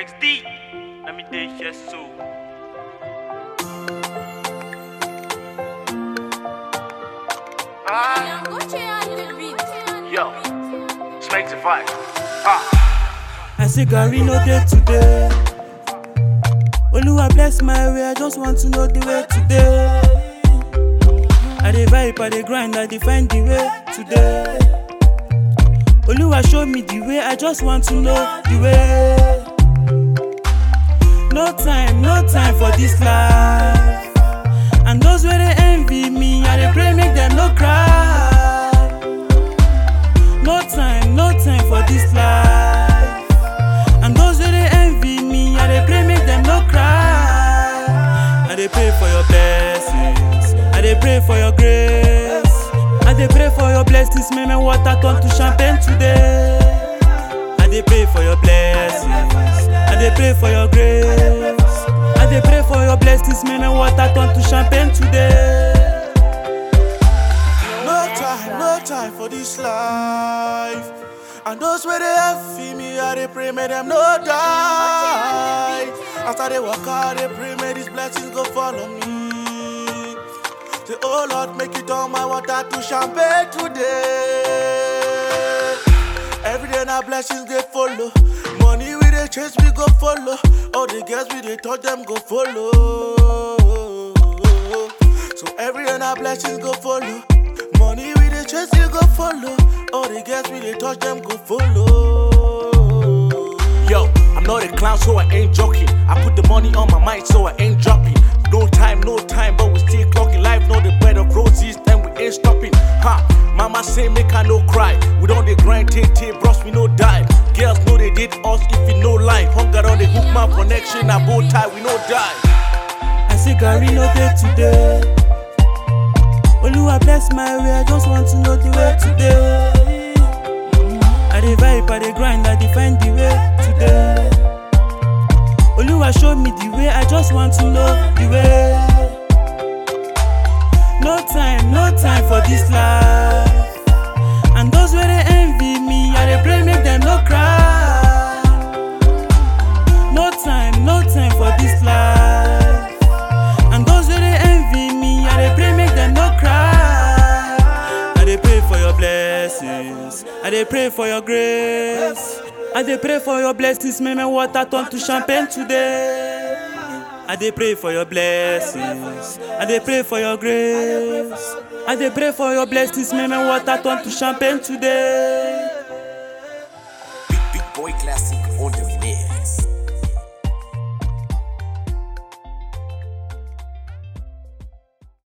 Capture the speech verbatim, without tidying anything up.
X D, let me take your soul. Ah, yo, Snake to fight. Ah, I say Gary no day today. Oluwa bless my way, I just want to know the way today. I dey vibe, I dey grind, I dey find the way today. Oluwa show me the way, I just want to know the way. No time, no time for this life. And those where they envy me, I dey pray make them no cry. No time, no time for this life. And those where they envy me, I dey pray make them no cry. I dey pray for your blessings, I dey pray for your grace, I dey pray for your blessings, make my water turn to champagne today. I dey pray for your blessings, I dey pray for your grace, I dey pray for your blessings, make my water turn to champagne today. No time, no time for this life. And those where they envy me, I dey pray make them no die. After they walk out, they pray may these blessings go follow me. Say, oh Lord, make it all my water to champagne today. Every day now blessings they follow. Money we they chase, we go follow. All the girls we they touch them go follow. So every day now blessings go follow. Money we they chase, you go follow. All the girls we they touch them go follow. Yo, I'm not a clown, so I ain't joking. I put the money on my mind, so I ain't dropping. No time, no time, but we still clocking. Life, no the bread of roses, then we ain't stopping. Ha, mama say make I no cry. We don't they grind, take, take, bros, we no die. Girls know they did us if we no lie. Hunger on the hook, my connection, I bow tie, we no die. I say Gary no day today. Oluwa bless my way, I just want to know the way today. I dey vibe, I dey grind, I dey find the way today. Oluwa show me the way, I just want to know the way. No time, no time for this life. And those where they envy me, I dey pray make them no cry. No time, no time for this life. And those where they envy me, I dey pray make them no cry. I dey pray for your blessings, I dey pray for your grace, I dey pray for your blessings, make my water turn to champagne today. I dey pray for your blessings, I dey pray for your grace, I dey pray for your blessings, make my water turn to champagne today. Big, big boy classic on the mix.